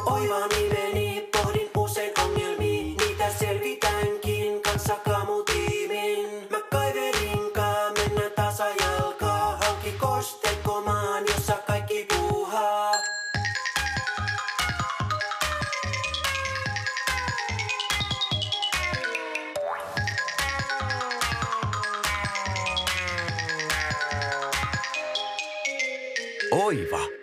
Oiva nimeni, pohdin usein ongelmiin. Niitä selvitäänkin kanssa kamutiimin. Mä kaiverinkaan mennään tasajalkaa. Halki kostekomaan, jossa kaikki puuhaa. Oiva.